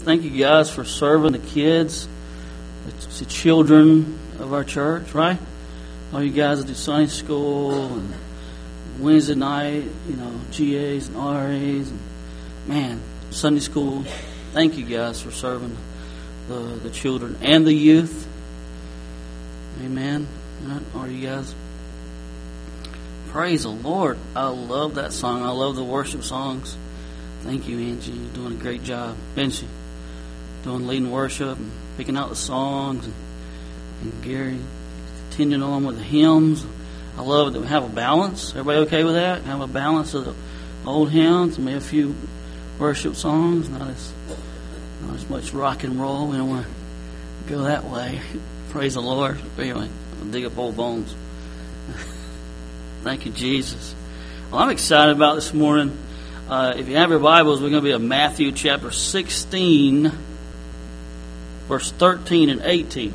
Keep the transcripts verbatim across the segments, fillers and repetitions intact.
thank you guys for serving the kids, the children of our church, right? All you guys that do Sunday school and Wednesday night, you know, G As and R As, and man, Sunday school. Thank you guys for serving the the children and the youth. Amen. Are you guys? Praise the Lord. I love that song. I love the worship songs. Thank you, Angie. You're doing a great job, isn't she? Doing leading worship and picking out the songs, and, and Gary continuing on with the hymns. I love that we have a balance. Everybody okay with that? Have a balance of the old hymns and maybe a few worship songs. Not as not as much rock and roll. We don't want to go that way. Praise the Lord. Anyway, I'll dig up old bones. Thank you, Jesus. Well, I'm excited about this morning. Uh, if you have your Bibles, we're going to be in Matthew chapter sixteen, verse thirteen and eighteen.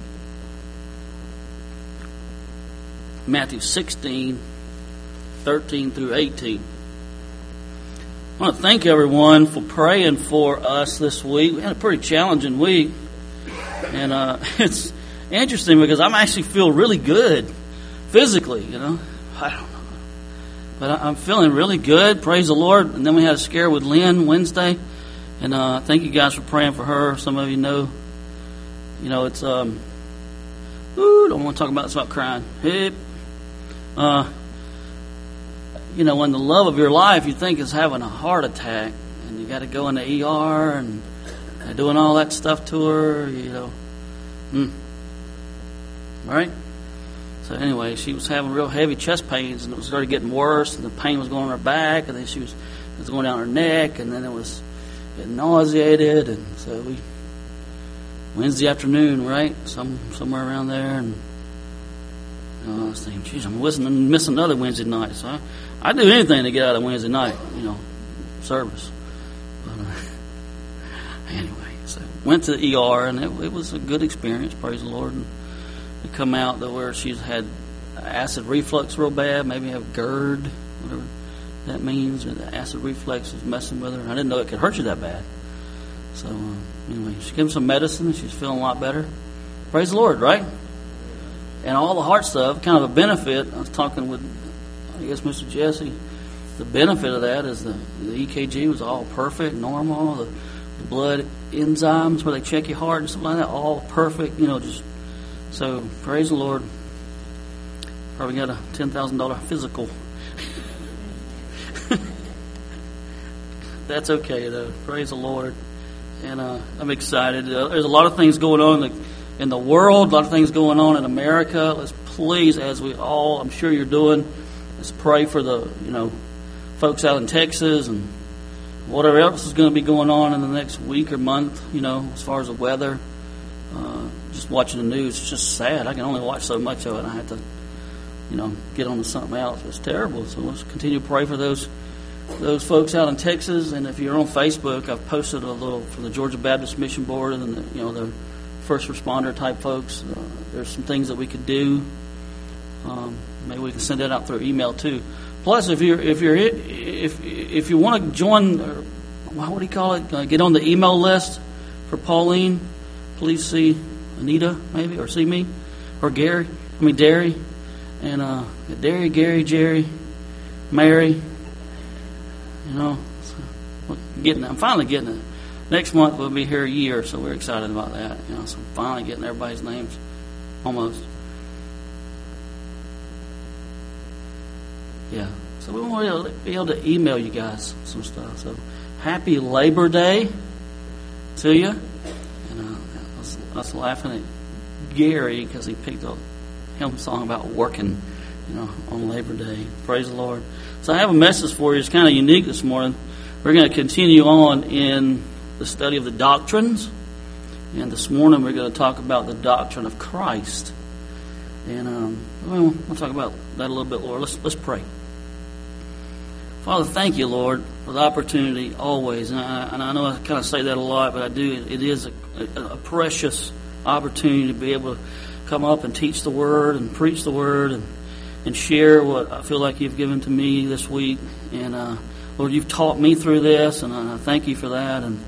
Matthew sixteen, thirteen through eighteen. I want to thank everyone for praying for us this week. We had a pretty challenging week. And uh, it's interesting because I'm actually feel really good physically, you know. I don't know. But I'm feeling really good. Praise the Lord. And then we had a scare with Lynn Wednesday. And uh, thank you guys for praying for her. Some of you know, you know, it's, um, ooh, don't want to talk about this about crying. Hip. Uh, you know, when the love of your life you think is having a heart attack and you got to go in the E R and they're doing all that stuff to her, you know. Mm. Right? So anyway, she was having real heavy chest pains, and it was started getting worse, and the pain was going on her back, and then she was, it was going down her neck, and then it was getting nauseated, and so we, Wednesday afternoon, right, some somewhere around there, and uh, I was thinking, geez, I'm missing, missing another Wednesday night, so I, I'd do anything to get out of Wednesday night, you know, service. But uh, anyway, so went to the E R, and it, it was a good experience, praise the Lord. And to come out to where she's had acid reflux real bad, maybe have GERD, whatever that means, and the acid reflux is messing with her. I didn't know it could hurt you that bad. So uh, anyway, she gave him some medicine, and she's feeling a lot better. Praise the Lord, right? And all the heart stuff, kind of a benefit. I was talking with, I guess, Mister Jesse. The benefit of that is the, the E K G was all perfect, normal. The, the blood enzymes where they check your heart and stuff like that, all perfect. You know, just so praise the Lord. Probably got a ten thousand dollar physical. That's okay though. Praise the Lord. And uh, I'm excited. Uh, there's a lot of things going on in the, in the world, a lot of things going on in America. Let's please, as we all, I'm sure you're doing, let's pray for the, you know, folks out in Texas and whatever else is going to be going on in the next week or month, you know, as far as the weather. Uh, just watching the news, it's just sad. I can only watch so much of it. I have to, you know, get on to something else. It's terrible. So let's continue to pray for those those folks out in Texas. And if you're on Facebook, I've posted a little for the Georgia Baptist Mission Board and the, you know, the first responder type folks. Uh, there's some things that we could do. Um, maybe we can send that out through email too. Plus, if you're if you're if if you want to join, or what do you call it? Uh, get on the email list for Pauline. Please see Anita, maybe, or see me, or Gary. I mean Derry, and uh, Derry, Gary, Jerry, Mary. You know, so getting. I'm finally getting it. Next month we'll be here a year, so we're excited about that. You know, so I'm finally getting everybody's names, almost. Yeah. So we want to be able to email you guys some stuff. So happy Labor Day to you. And uh, I, was, I was laughing at Gary because he picked a hymn song about working, you know, on Labor Day. Praise the Lord. So I have a message for you. It's kind of unique this morning. We're going to continue on in the study of the doctrines. And this morning we're going to talk about the doctrine of Christ. And um, well, we'll talk about that a little bit, Lord. Let's let's pray. Father, thank you, Lord, for the opportunity always. And I, and I know I kind of say that a lot, but I do. It is a, a, a precious opportunity to be able to come up and teach the Word and preach the Word and, and share what I feel like you've given to me this week. And, uh, Lord, you've taught me through this, and I thank you for that. And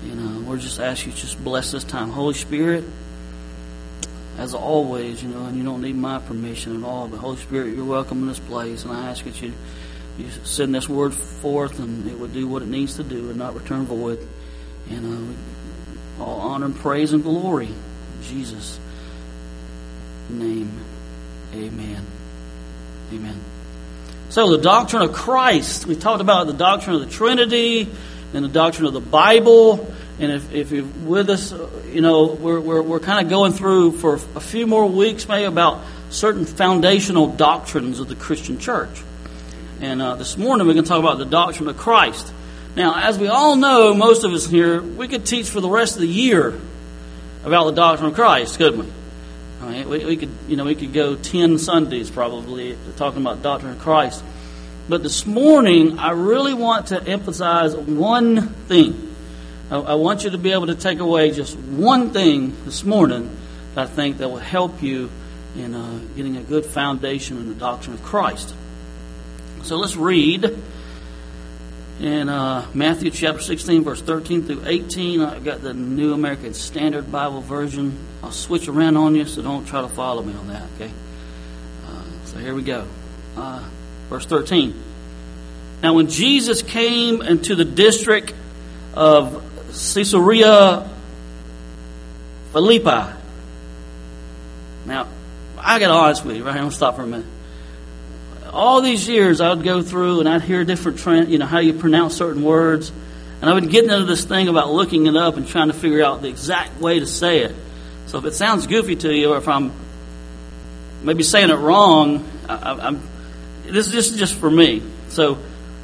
And uh, we're just asking you to just bless this time. Holy Spirit, as always, you know, and you don't need my permission at all, but Holy Spirit, you're welcome in this place. And I ask that you, you send this word forth and it would do what it needs to do and not return void. And uh, all honor and praise and glory in Jesus' name. Amen. Amen. So the doctrine of Christ. We talked about the doctrine of the Trinity and the doctrine of the Bible. And if, if you're with us, you know, we're, we're, we're kind of going through for a few more weeks maybe about certain foundational doctrines of the Christian church. And uh, this morning we're going to talk about the doctrine of Christ. Now, as we all know, most of us here, we could teach for the rest of the year about the doctrine of Christ, couldn't we? I mean, we, we could, you know, we could go ten Sundays probably talking about the doctrine of Christ. But this morning, I really want to emphasize one thing. I, I want you to be able to take away just one thing this morning that I think that will help you in uh, getting a good foundation in the doctrine of Christ. So let's read in uh, Matthew chapter sixteen, verse thirteen through eighteen. I've got the New American Standard Bible version. I'll switch around on you, so don't try to follow me on that, okay? Uh, so here we go. Uh, verse thirteen. Now when Jesus came into the district of Caesarea Philippi. Now, I got honest with you, right? I'm going to stop for a minute. All these years I would go through and I'd hear different trend, you know, how you pronounce certain words. And I've been getting into this thing about looking it up and trying to figure out the exact way to say it. So if it sounds goofy to you, or if I'm maybe saying it wrong, I, I'm this is just, just for me. So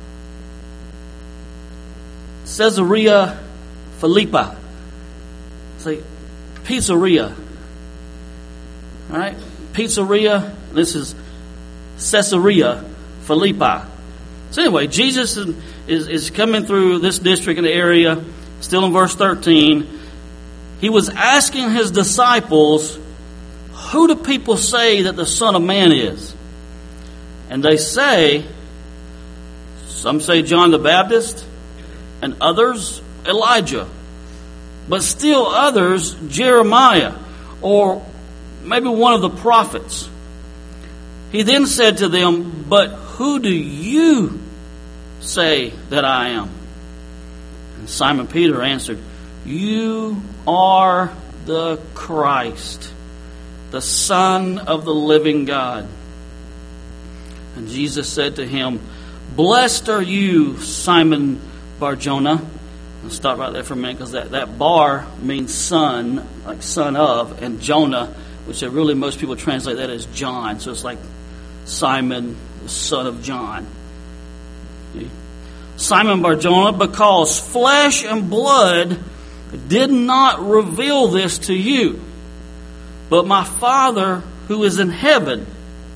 Caesarea Philippi. Say pizzeria. All right, pizzeria. This is Caesarea Philippi. So anyway, Jesus is, is, is coming through this district in the area. Still in verse thirteen. He was asking his disciples, who do people say that the Son of Man is? And they say, some say John the Baptist, and others Elijah, but still others Jeremiah, or maybe one of the prophets. He then said to them, but who do you say that I am? And Simon Peter answered, you are the Christ, the Son of the living God. And Jesus said to him, blessed are you, Simon Bar-Jonah. I'll stop right there for a minute, because that, that bar means son, like son of, and Jonah, which really most people translate that as John. So it's like Simon, the son of John. Okay. Simon Bar-Jonah, because flesh and blood did not reveal this to you, but my Father who is in heaven.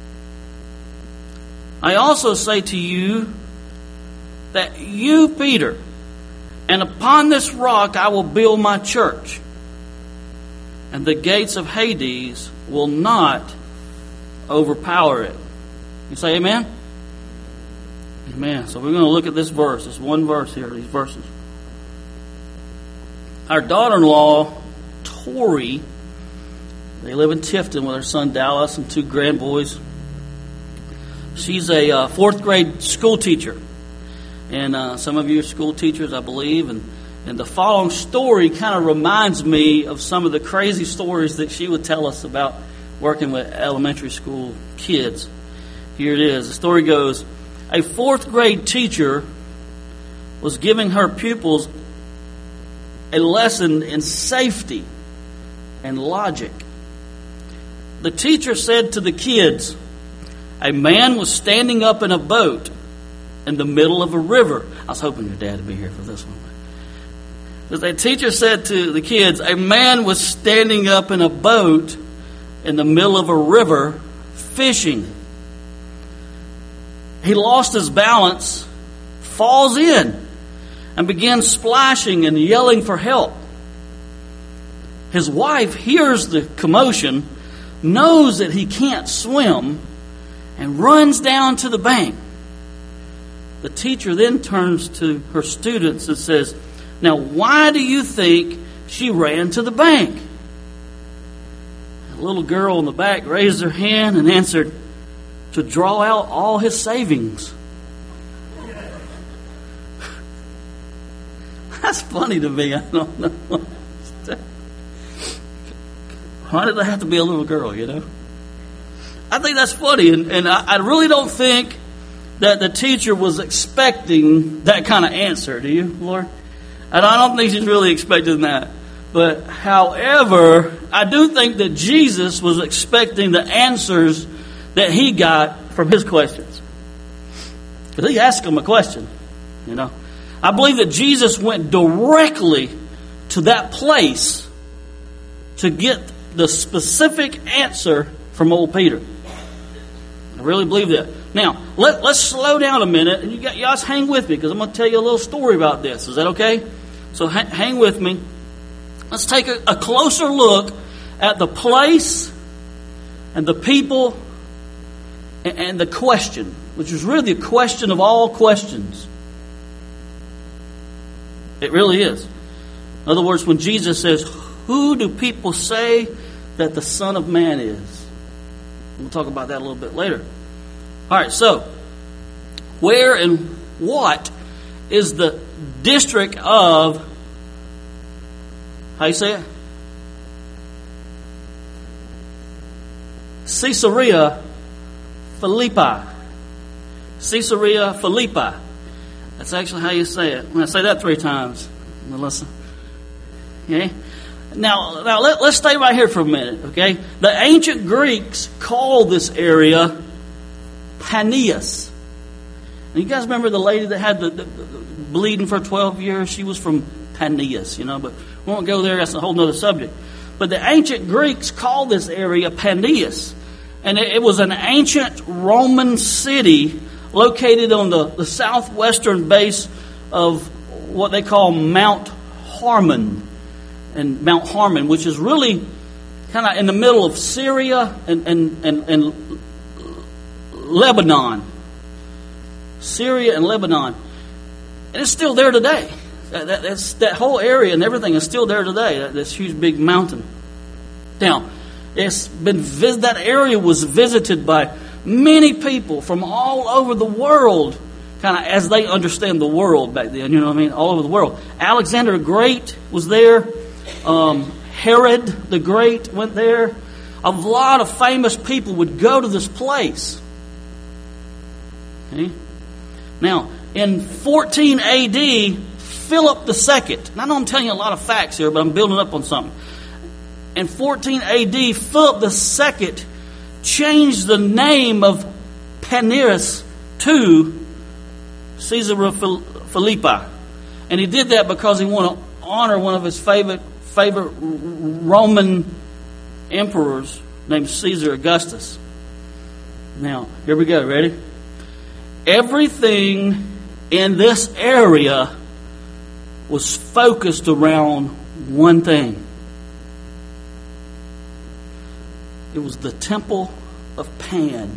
I also say to you that you, Peter, and upon this rock I will build my church, and the gates of Hades will not overpower it. You say amen? Amen. So we're going to look at this verse. This one verse here, these verses. Our daughter-in-law, Tori, they live in Tifton with her son Dallas and two grandboys. She's a uh, fourth grade school teacher. And uh, some of you are school teachers, I believe. And, and the following story kind of reminds me of some of the crazy stories that she would tell us about working with elementary school kids. Here it is. The story goes, a fourth grade teacher was giving her pupils a lesson in safety and logic. The teacher said to the kids, a man was standing up in a boat in the middle of a river. I was hoping your dad would be here for this one. The teacher said to the kids, a man was standing up in a boat in the middle of a river fishing. He lost his balance, falls in, and begins splashing and yelling for help. His wife hears the commotion, knows that he can't swim, and runs down to the bank. The teacher then turns to her students and says, Now, why do you think she ran to the bank? A little girl in the back raised her hand and answered, to draw out all his savings. That's funny to me. I don't know. Why did I have to be a little girl, you know? I think that's funny, and, and I, I really don't think that the teacher was expecting that kind of answer. Do you, Lord? And I don't think she's really expecting that. But however, I do think that Jesus was expecting the answers that he got from his questions. Because he asked him a question, you know. I believe that Jesus went directly to that place to get the specific answer from old Peter. I really believe that. Now, let, let's slow down a minute, and you, got, you guys hang with me, because I'm going to tell you a little story about this. Is that okay? So ha- hang with me. Let's take a, a closer look at the place and the people and, and the question, which is really the question of all questions. It really is. In other words, when Jesus says, who do people say that the Son of Man is? We'll talk about that a little bit later. All right, so where and what is the district of, how you say it? Caesarea Philippi. Caesarea Philippi. That's actually how you say it. When I say that three times, Melissa. Okay? Now, now let, let's stay right here for a minute, okay? The ancient Greeks called this area Paneas. And you guys remember the lady that had the, the, the bleeding for twelve years? She was from Paneas, you know, but we won't go there. That's a whole other subject. But the ancient Greeks called this area Paneas. And it, it was an ancient Roman city located on the, the southwestern base of what they call Mount Hermon. And Mount Hermon, which is really kind of in the middle of Syria and, and, and, and Lebanon. Syria and Lebanon. And it's still there today. That, that, that's, that whole area and everything is still there today. That, this huge big mountain. Now, it's been vis- that area was visited by many people from all over the world, kind of as they understand the world back then. You know what I mean? All over the world. Alexander the Great was there. Um, Herod the Great went there. A lot of famous people would go to this place. Okay? Now, in fourteen A D, Philip the Second. And I know I'm telling you a lot of facts here, but I'm building up on something. In fourteen A D, Philip the Second changed the name of Paneas to Caesarea Philippi. And he did that because he wanted to honor one of his favorite favorite Roman emperors named Caesar Augustus. Now, here we go. Ready? Everything in this area was focused around one thing. It was the Temple of Pan.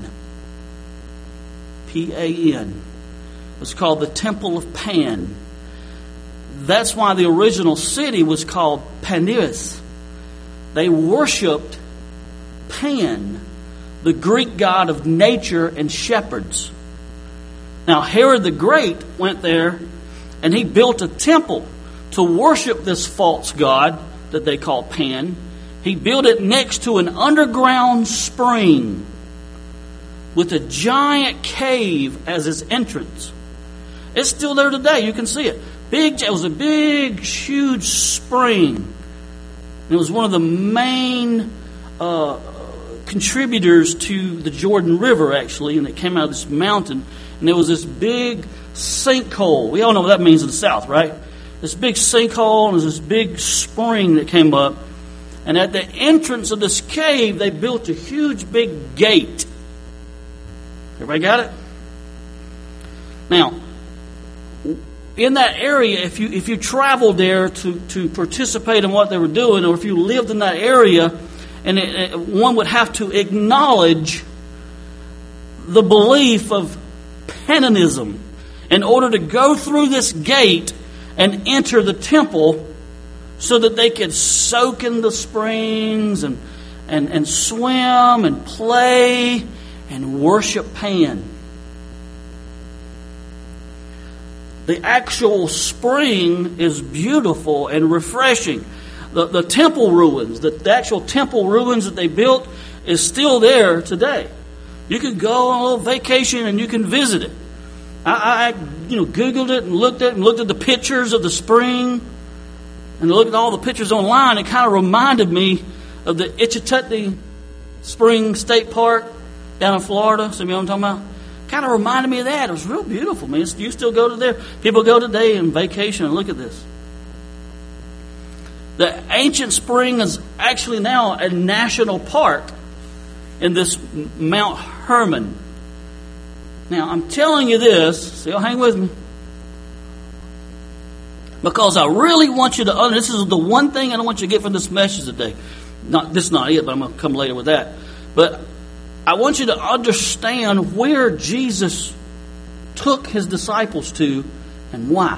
P A N. It was called the Temple of Pan. That's why the original city was called Paneas. They worshipped Pan, the Greek god of nature and shepherds. Now, Herod the Great went there and he built a temple to worship this false god that they call Pan. He built it next to an underground spring with a giant cave as its entrance. It's still there today. You can see it. Big, it was a big, huge spring. It was one of the main uh, contributors to the Jordan River, actually, and it came out of this mountain. And there was this big sinkhole. We all know what that means in the South, right? This big sinkhole, and there's this big spring that came up. And at the entrance of this cave, they built a huge big gate. Everybody got it? Now, in that area, if you if you traveled there to, to participate in what they were doing, or if you lived in that area, and it, it, one would have to acknowledge the belief of Paganism in order to go through this gate and enter the temple so that they could soak in the springs and, and, and swim and play and worship Pan. The actual spring is beautiful and refreshing. The, the temple ruins, the, the actual temple ruins that they built is still there today. You can go on a little vacation and you can visit it. I, I you know, Googled it and looked at it and looked at the pictures of the spring and looked at all the pictures online. It kind of reminded me of the Itchitutte Spring State Park down in Florida. Some of you know what I'm talking about? Kind of reminded me of that. It was real beautiful, man. You still go to there. People go today on vacation and look at this. The ancient spring is actually now a national park in this Mount Hermon. Now, I'm telling you this, so y'all hang with me, because I really want you to understand. This is the one thing I don't want you to get from this message today. Not this, is not it, but I'm going to come later with that. But I want you to understand where Jesus took his disciples to and why.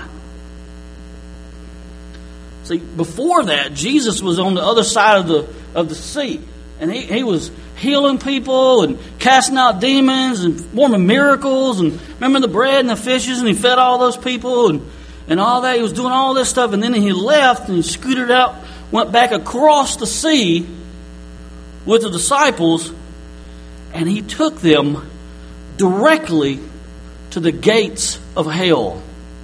See, before that, Jesus was on the other side of the of the sea, and he, he was healing people and casting out demons and performing miracles. And remember the bread and the fishes, and he fed all those people and, and all that. He was doing all this stuff, and then he left and he scooted out, went back across the sea with the disciples, and he took them directly to the gates of hell.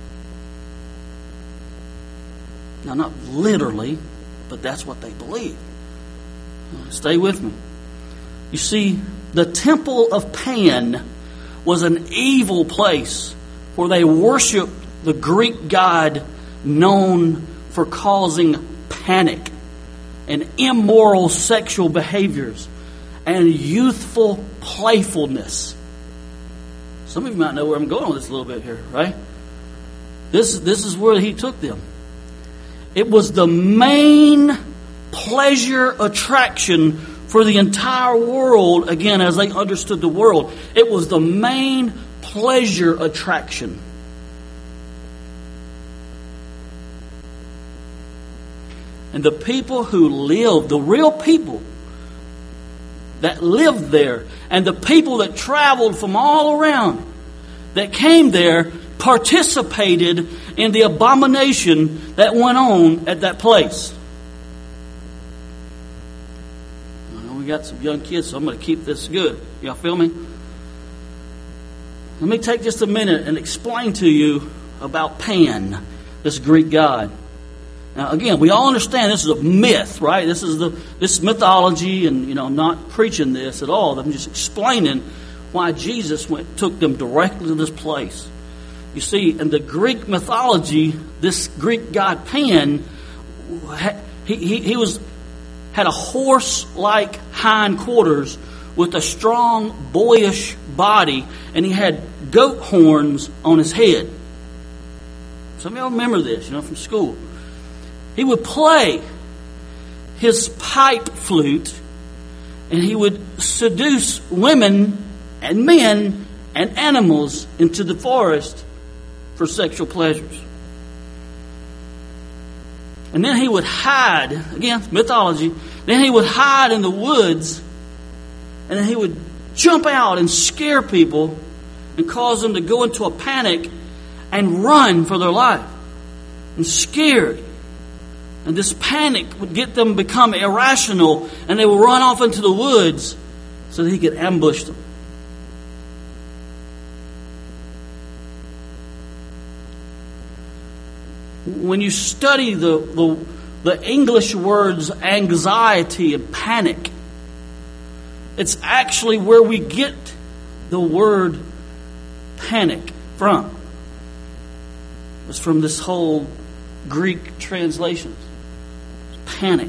Now, not literally, but that's what they believe. Stay with me. You see, the temple of Pan was an evil place where they worshiped the Greek god known for causing panic and immoral sexual behaviors and youthful playfulness. Some of you might know where I'm going with this a little bit here, right? This, this is where he took them. It was the main pleasure attraction for the entire world, again, as they understood the world. It was the main pleasure attraction. And the people who lived, the real people that lived there, and the people that traveled from all around that came there, participated in the abomination that went on at that place. I know we got some young kids, so I'm going to keep this good. Y'all feel me? Let me take just a minute and explain to you about Pan, this Greek god. Now, again, we all understand this is a myth, right? This is the this is mythology, and you know, I'm not preaching this at all. I'm just explaining why Jesus went took them directly to this place. You see, in the Greek mythology, this Greek god Pan, he, he, he was had a horse-like hindquarters with a strong, boyish body, and he had goat horns on his head. Some of y'all remember this, you know, from school. He would play his pipe flute, and he would seduce women and men and animals into the forest for sexual pleasures. And then he would hide, again, mythology, then he would hide in the woods, and then he would jump out and scare people and cause them to go into a panic and run for their life. And scared. And this panic would get them to become irrational, and they would run off into the woods so that he could ambush them. When you study the, the, the English words anxiety and panic, it's actually where we get the word panic from. It's from this whole Greek translation. Panic.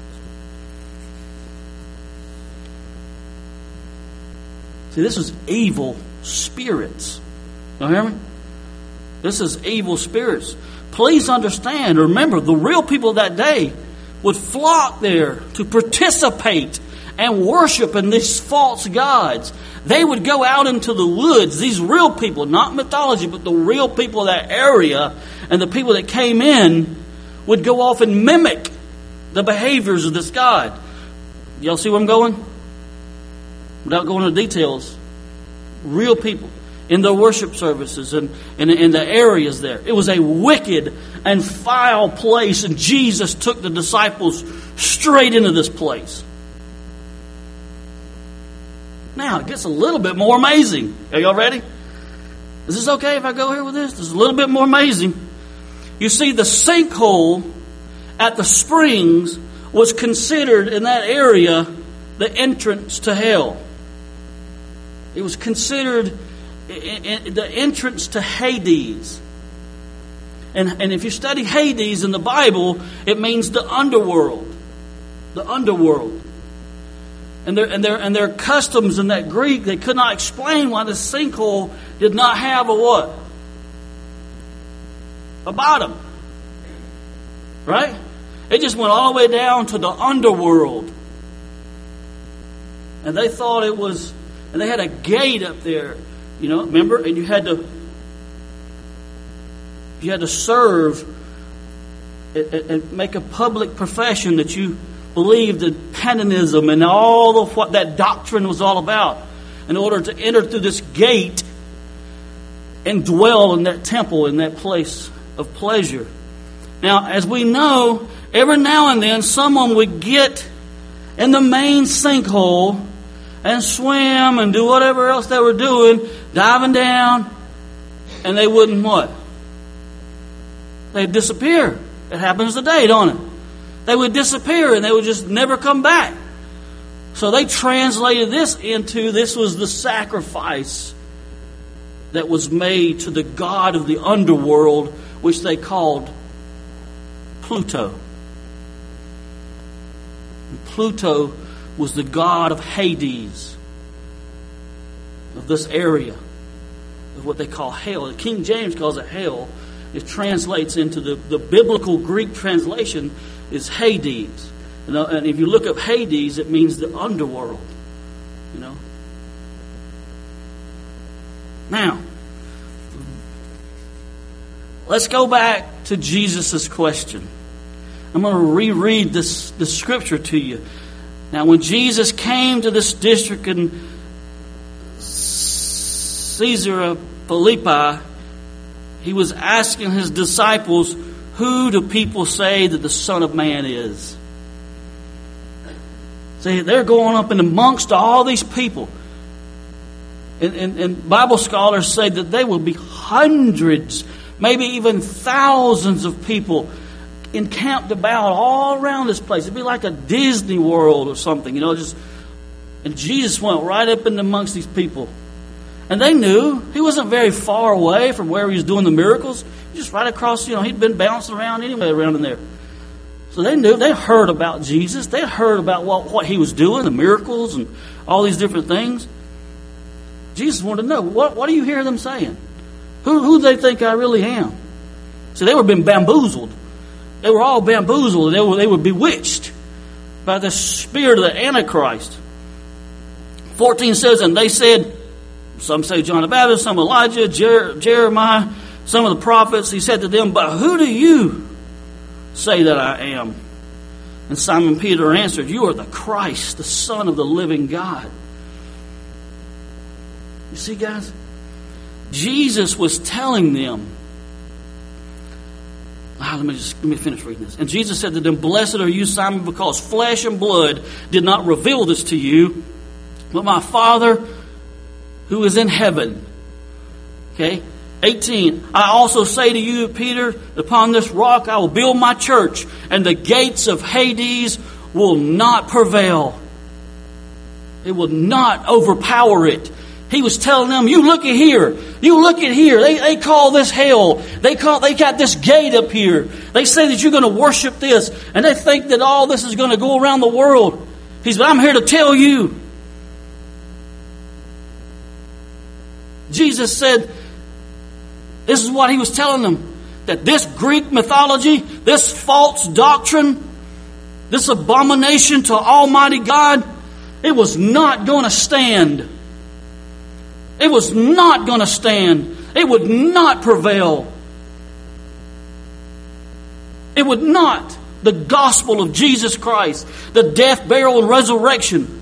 See, this is evil spirits. You hear me? This is evil spirits. Please understand, remember, the real people of that day would flock there to participate and worshiping these false gods. They would go out into the woods, these real people, not mythology, but the real people of that area, and the people that came in would go off and mimic the behaviors of this god. Y'all see where I'm going? Without going into details, real people in their worship services and in, in the areas there. It was a wicked and foul place, and Jesus took the disciples straight into this place. Now, it gets a little bit more amazing. Are y'all ready? Is this okay if I go here with this? This is a little bit more amazing. You see, the sinkhole at the springs was considered in that area the entrance to hell. It was considered the entrance to Hades. And, and if you study Hades in the Bible, it means the underworld. The underworld. And their, and their, and their customs in that Greek, they could not explain why the sinkhole did not have a what? A bottom. Right? It just went all the way down to the underworld. And they thought it was, and they had a gate up there, you know, remember? And you had to, you had to serve and, and make a public profession that you believed in paganism and all of what that doctrine was all about in order to enter through this gate and dwell in that temple, in that place of pleasure. Now, as we know, every now and then someone would get in the main sinkhole and swim and do whatever else they were doing, diving down, and they wouldn't what? They'd disappear. It happens today, don't it? They would disappear and they would just never come back. So they translated this into, this was the sacrifice that was made to the god of the underworld, which they called Pluto. And Pluto was the god of Hades, of this area, of what they call hell. King James calls it hell. It translates into the, the biblical Greek translation is Hades. You know, and if you look up Hades, it means the underworld. You know. Now, let's go back to Jesus' question. I'm going to reread this, this scripture to you. Now, when Jesus came to this district in Caesarea Philippi, he was asking his disciples, who do people say that the Son of Man is? See, they're going up in amongst all these people. And, and, and Bible scholars say that there will be hundreds, maybe even thousands of people encamped about all around this place. It'd be like a Disney World or something, you know. Just and Jesus went right up in amongst these people. And they knew he wasn't very far away from where he was doing the miracles. Just right across, you know, he'd been bouncing around anyway around in there. So they knew, they heard about Jesus. They heard about what, what he was doing, the miracles and all these different things. Jesus wanted to know, what, what do you hear them saying? Who, who do they think I really am? So they were being bamboozled. They were all bamboozled. They were, they were bewitched by the spirit of the Antichrist. fourteen says, and they said, some say John the Baptist, some Elijah, Jer- Jeremiah, some of the prophets. He said to them, but who do you say that I am? And Simon Peter answered, you are the Christ, the Son of the living God. You see, guys? Jesus was telling them, ah, let me just let me finish reading this. And Jesus said to them, blessed are you, Simon, because flesh and blood did not reveal this to you, but my Father who is in heaven. Okay? eighteen. I also say to you, Peter, upon this rock I will build my church, and the gates of Hades will not prevail. It will not overpower it. He was telling them, you look at here. You look at here. They, they call this hell. They call, they got this gate up here. They say that you're going to worship this. And they think that all this is going to go around the world. He said, I'm here to tell you. Jesus said, this is what he was telling them. That this Greek mythology, this false doctrine, this abomination to Almighty God, It was not going to stand. It was not going to stand. It would not prevail. It would not. The gospel of Jesus Christ, the death, burial, and resurrection.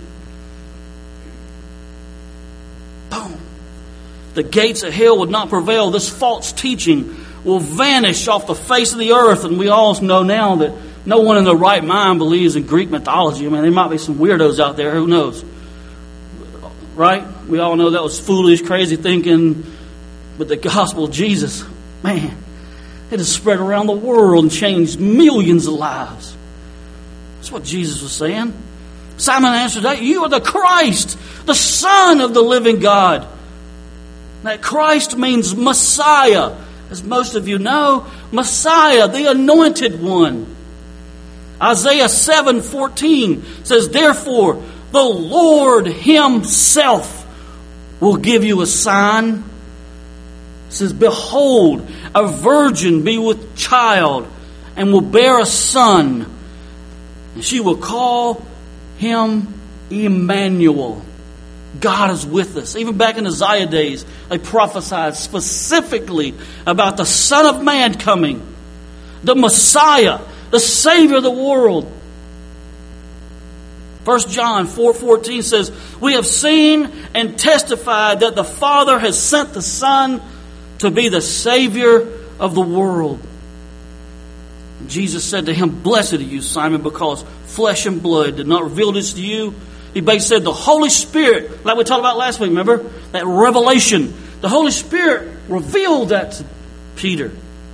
Boom. The gates of hell would not prevail. This false teaching will vanish off the face of the earth. And we all know now that no one in their right mind believes in Greek mythology. I mean, there might be some weirdos out there. Who knows? Right? We all know that was foolish, crazy thinking. But the gospel of Jesus, man, it has spread around the world and changed millions of lives. That's what Jesus was saying. Simon answered, that you are the Christ, the Son of the living God. That Christ means Messiah. As most of you know, Messiah, the anointed one. Isaiah seven fourteen says, therefore, the Lord Himself will give you a sign. It says, behold, a virgin be with child and will bear a son. And she will call him Emmanuel. God is with us. Even back in Isaiah days, they prophesied specifically about the Son of Man coming. The Messiah, the Savior of the world. First John four fourteen says, we have seen and testified that the Father has sent the Son to be the Savior of the world. Jesus said to him, blessed are you, Simon, because flesh and blood did not reveal this to you. He basically said the Holy Spirit, like we talked about last week, remember? That revelation. The Holy Spirit revealed that to Peter.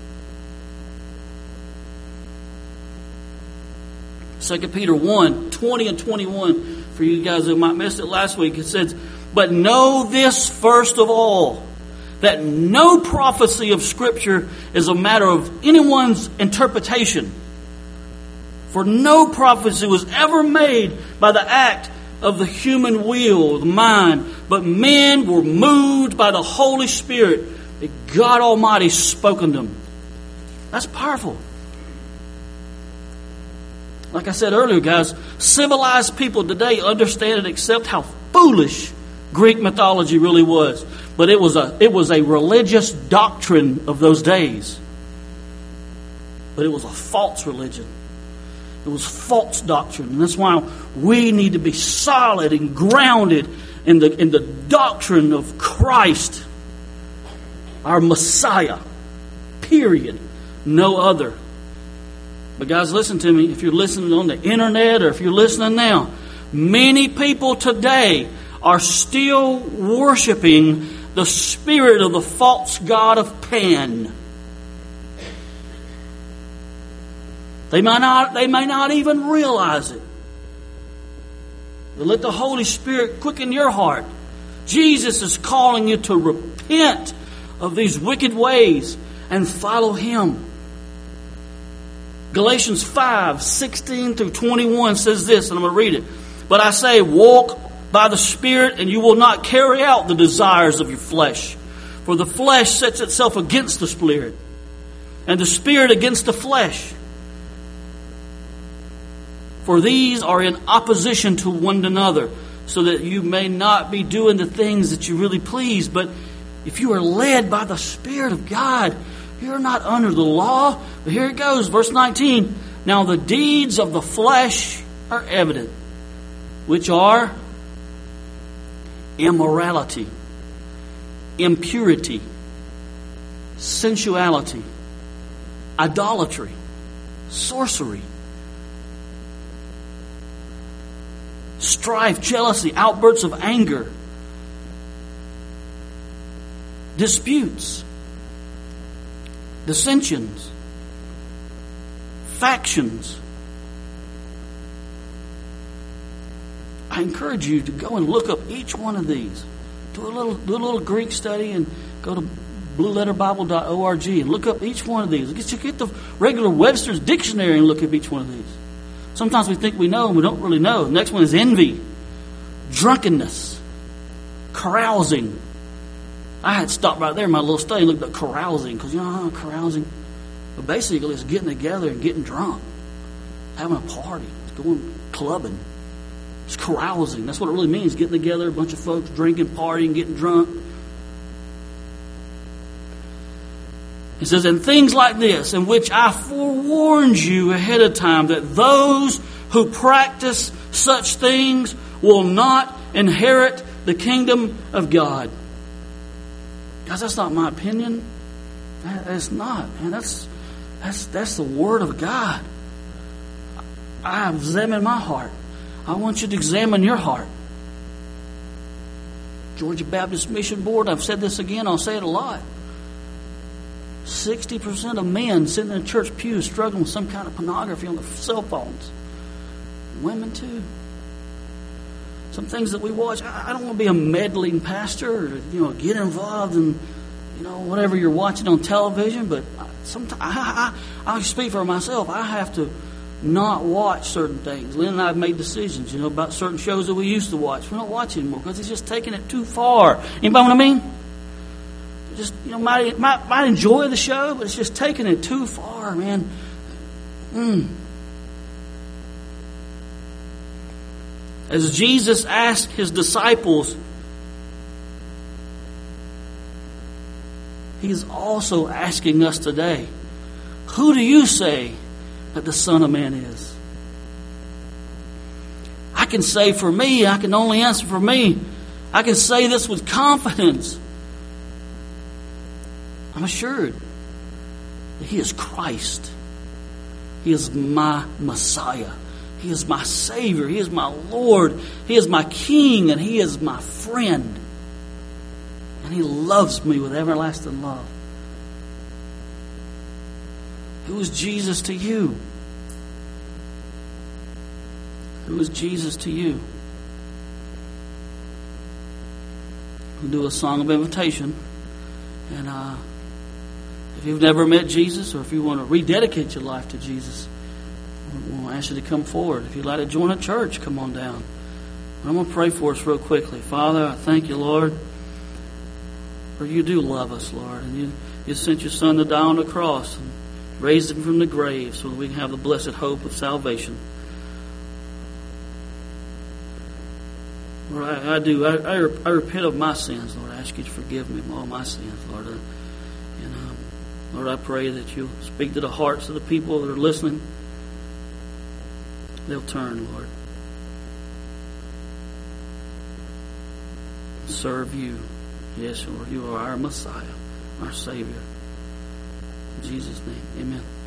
Second Peter one, twenty and twenty-one. For you guys who might miss it last week, it says, but know this first of all, that no prophecy of Scripture is a matter of anyone's interpretation. For no prophecy was ever made by the act of the human will, the mind, but men were moved by the Holy Spirit that God Almighty spoke unto them. That's powerful. Like I said earlier, guys, civilized people today understand and accept how foolish Greek mythology really was. But it was a it was a religious doctrine of those days. But it was a false religion. It was false doctrine. And that's why we need to be solid and grounded in the in the doctrine of Christ, our Messiah. Period. No other. But guys, listen to me. If you're listening on the internet or if you're listening now, many people today are still worshiping the spirit of the false god of Pan. They might not, they may not even realize it. But let the Holy Spirit quicken your heart. Jesus is calling you to repent of these wicked ways and follow Him. Galatians five, sixteen through twenty-one says this, and I'm going to read it. But I say, walk by the Spirit, and you will not carry out the desires of your flesh. For the flesh sets itself against the Spirit, and the Spirit against the flesh. For these are in opposition to one another, so that you may not be doing the things that you really please. But if you are led by the Spirit of God, you're not under the law. But here it goes, verse nineteen. Now the deeds of the flesh are evident, which are immorality, impurity, sensuality, idolatry, sorcery, strife, jealousy, outbursts of anger, disputes, dissensions, factions. I encourage you to go and look up each one of these. Do a little, do a little Greek study and go to blue letter bible dot org and look up each one of these. Get, you get the regular Webster's dictionary and look at each one of these. Sometimes we think we know and we don't really know. The next one is envy, drunkenness, carousing. I had stopped right there in my little study and looked up carousing, because you know how carousing, but basically it's getting together and getting drunk, having a party, going clubbing. It's carousing. That's what it really means, getting together, a bunch of folks drinking, partying, getting drunk. It says, and things like this, in which I forewarned you ahead of time, that those who practice such things will not inherit the kingdom of God. Guys, that's not my opinion. That's not, man. That's that's that's the Word of God. I examine my heart. I want you to examine your heart. Georgia Baptist Mission Board, I've said this again, I'll say it a lot. sixty percent of men sitting in church pews struggling with some kind of pornography on their cell phones. Women too. Some things that we watch, I don't want to be a meddling pastor or, you know, get involved in, you know, whatever you're watching on television, but sometimes I, I, I speak for myself. I have to not watch certain things. Lynn and I have made decisions, you know, about certain shows that we used to watch. We don't watch anymore because it's just taking it too far. Anybody know what I mean? Just, you know, might, might, might enjoy the show, but it's just taking it too far, man. Mm. As Jesus asked his disciples, he's also asking us today, who do you say that the Son of Man is? I can say for me, I can only answer for me. I can say this with confidence. I'm assured that He is Christ. He is my Messiah. He is my Savior. He is my Lord. He is my King, and He is my friend. And He loves me with everlasting love. Who is Jesus to you? Who is Jesus to you? We'll do a song of invitation. And uh, if you've never met Jesus, or if you want to rededicate your life to Jesus, we'll ask you to come forward. If you'd like to join a church, come on down. I'm going to pray for us real quickly. Father, I thank you, Lord, for you do love us, Lord. And you, you sent your Son to die on the cross and raised him from the grave so that we can have the blessed hope of salvation. Lord, I, I do. I, I, I repent of my sins, Lord. I ask you to forgive me of all my sins, Lord. And um, Lord, I pray that you'll speak to the hearts of the people that are listening. They'll turn, Lord. Serve you. Yes, Lord. You are our Messiah, our Savior. In Jesus' name, amen.